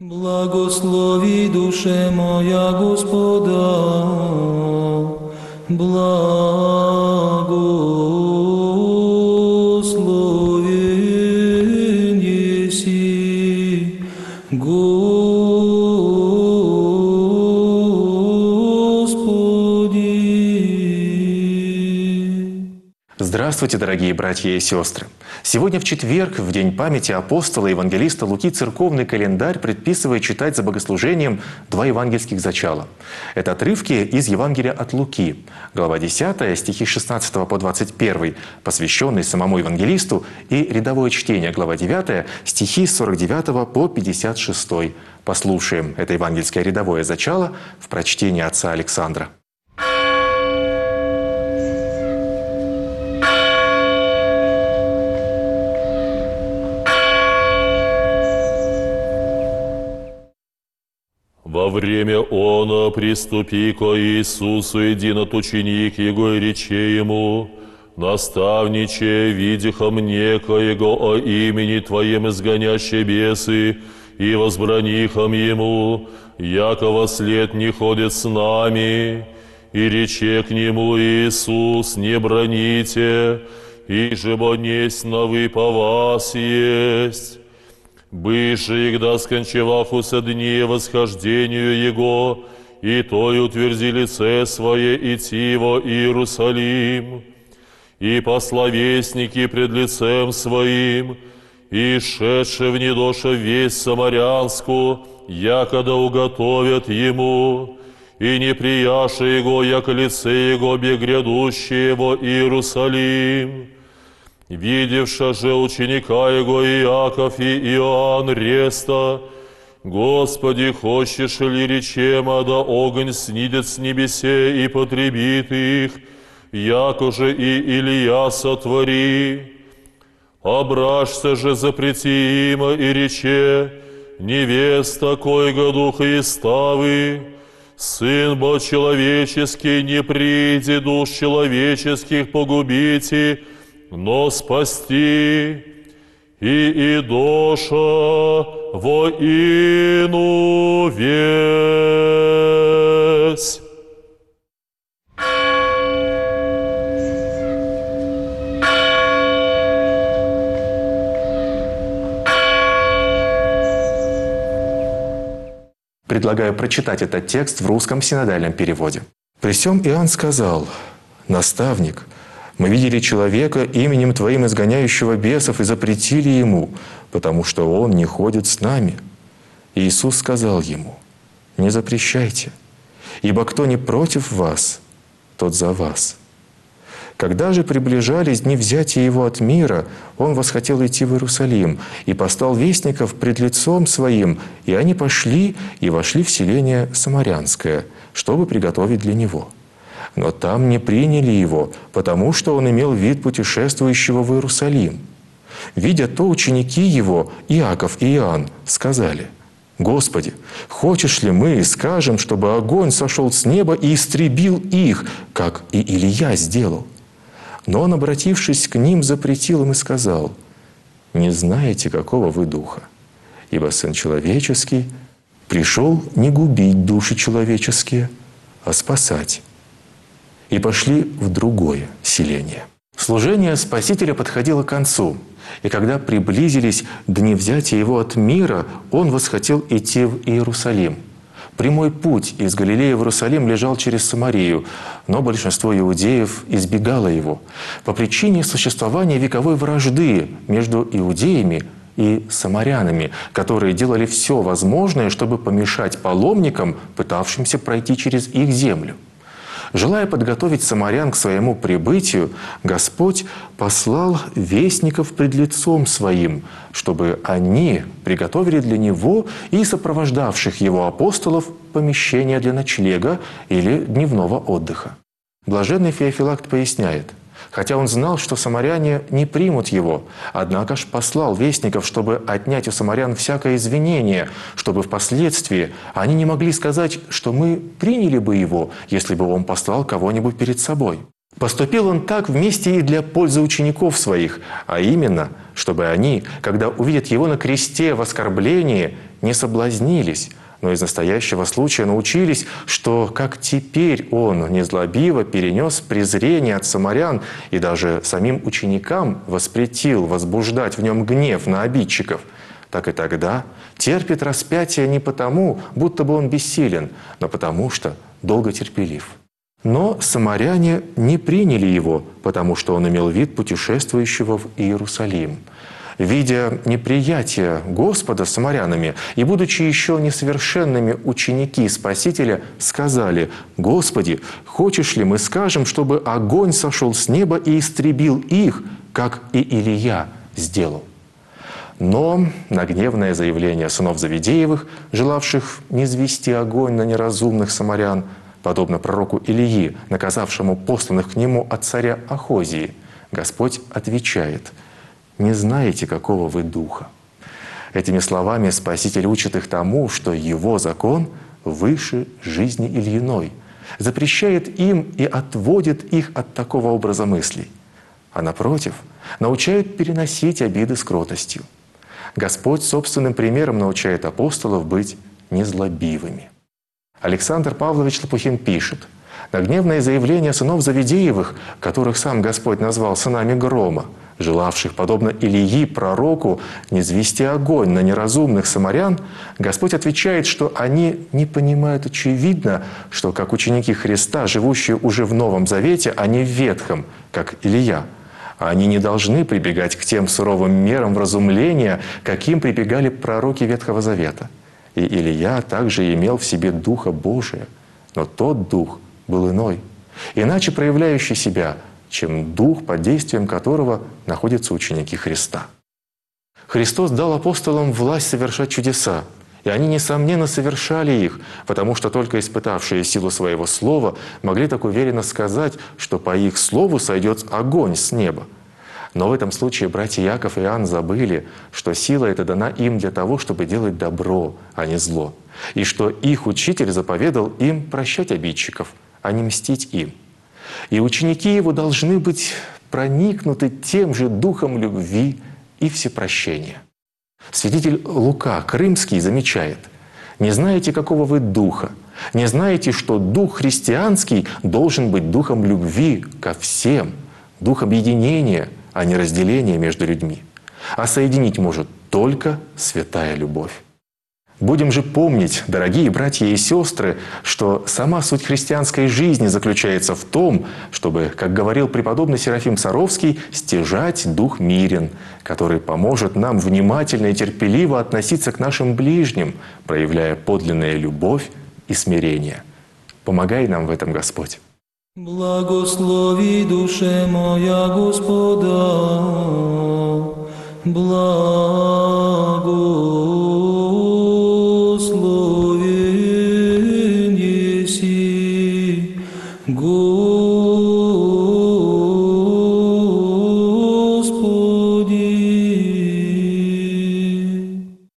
Благослови, душе моя, Господа, благословен еси, Господи. Здравствуйте, дорогие братья и сестры! Сегодня в четверг, в день памяти апостола и евангелиста Луки, церковный календарь предписывает читать за богослужением два евангельских зачала. Это отрывки из Евангелия от Луки, глава 10, стихи 16 по 21, посвященные самому евангелисту, и рядовое чтение, глава 9, стихи с 49 по 56. Послушаем это евангельское рядовое зачало в прочтении отца Александра. Во время оно приступи ко Иисусу, единот ученик Его, и рече Ему: «Наставниче, видихом некоего о имени Твоем изгоняще бесы, и возбранихом Ему, яко след не ходит с нами. И рече к Нему Иисус: не браните, и жебо несть новы по вас есть». Быше, игда скончевахуся дни восхождению Его, и той утверди лице свое идти во Иерусалим, и пословесники пред лицем своим, и шедше в недоша весть самарянску, якода уготовят Ему, и не прияше Его, яко лице Его бегрядущее во Иерусалим. Видевша же ученика Его Иаков и Иоанн реста: «Господи, хочешь ли, речем, да огонь снидет с небесе и потребит их, яко же и Илия сотвори. Ображься же, запрети им, и рече: невеста, койга духа и ставы, Сын бо человеческий не приди душ человеческих погубите, но спасти, и идоша во ину весь». Предлагаю прочитать этот текст в русском синодальном переводе. «При сем Иоанн сказал: наставник, мы видели человека, именем Твоим изгоняющего бесов, и запретили ему, потому что он не ходит с нами. И Иисус сказал ему: не запрещайте, ибо кто не против вас, тот за вас. Когда же приближались дни взятия его от мира, он восхотел идти в Иерусалим и послал вестников пред лицом своим, и они пошли и вошли в селение Самарянское, чтобы приготовить для него. Но там не приняли его, потому что он имел вид путешествующего в Иерусалим. Видя то, ученики его, Иаков и Иоанн, сказали: «Господи, хочешь ли мы скажем, чтобы огонь сошел с неба и истребил их, как и Илия сделал?» Но он, обратившись к ним, запретил им и сказал: «Не знаете, какого вы духа, ибо Сын Человеческий пришел не губить души человеческие, а спасать». И пошли в другое селение. Служение Спасителя подходило к концу, и когда приблизились дни взятия Его от мира, Он восхотел идти в Иерусалим. Прямой путь из Галилеи в Иерусалим лежал через Самарию, но большинство иудеев избегало его по причине существования вековой вражды между иудеями и самарянами, которые делали все возможное, чтобы помешать паломникам, пытавшимся пройти через их землю. Желая подготовить самарян к своему прибытию, Господь послал вестников пред лицом Своим, чтобы они приготовили для Него и сопровождавших Его апостолов помещение для ночлега или дневного отдыха. Блаженный Феофилакт поясняет: хотя он знал, что самаряне не примут его, однако ж послал вестников, чтобы отнять у самарян всякое извинение, чтобы впоследствии они не могли сказать, что мы приняли бы его, если бы он послал кого-нибудь перед собой. Поступил он так вместе и для пользы учеников своих, а именно, чтобы они, когда увидят его на кресте в оскорблении, не соблазнились, но из настоящего случая научились, что как теперь он незлобиво перенес презрение от самарян и даже самим ученикам воспретил возбуждать в нем гнев на обидчиков, так и тогда терпит распятие не потому, будто бы он бессилен, но потому что долго терпелив. Но самаряне не приняли его, потому что он имел вид путешествующего в Иерусалим. Видя неприятие Господа самарянами и будучи еще несовершенными, ученики Спасителя сказали: «Господи, хочешь ли мы скажем, чтобы огонь сошел с неба и истребил их, как и Илия сделал?» Но на гневное заявление сынов Завидеевых, желавших низвести огонь на неразумных самарян, подобно пророку Илии, наказавшему посланных к нему от царя Ахозии, Господь отвечает: «Не знаете, какого вы духа». Этими словами Спаситель учит их тому, что Его закон выше жизни Ильиной, запрещает им и отводит их от такого образа мыслей, а напротив, научает переносить обиды с кротостью. Господь собственным примером научает апостолов быть незлобивыми. Александр Павлович Лопухин пишет: «На гневное заявление сынов Завидеевых, которых сам Господь назвал сынами грома, желавших, подобно Илии, пророку, низвести огонь на неразумных самарян, Господь отвечает, что они не понимают очевидно, что как ученики Христа, живущие уже в Новом Завете, а не в Ветхом, как Илия, они не должны прибегать к тем суровым мерам вразумления, каким прибегали пророки Ветхого Завета. И Илия также имел в себе Духа Божия, но тот Дух был иной, иначе проявляющий себя, чем Дух, под действием которого находятся ученики Христа. Христос дал апостолам власть совершать чудеса, и они, несомненно, совершали их, потому что только испытавшие силу своего слова могли так уверенно сказать, что по их слову сойдет огонь с неба. Но в этом случае братья Яков и Иоанн забыли, что сила эта дана им для того, чтобы делать добро, а не зло, и что их учитель заповедал им прощать обидчиков, а не мстить им. И ученики его должны быть проникнуты тем же духом любви и всепрощения. Святитель Лука Крымский замечает: «Не знаете, какого вы духа, не знаете, что дух христианский должен быть духом любви ко всем, духом единения, а не разделения между людьми. А соединить может только святая любовь». Будем же помнить, дорогие братья и сестры, что сама суть христианской жизни заключается в том, чтобы, как говорил преподобный Серафим Саровский, стяжать дух мирен, который поможет нам внимательно и терпеливо относиться к нашим ближним, проявляя подлинную любовь и смирение. Помогай нам в этом, Господь. Благослови душе моя Господа, благослови.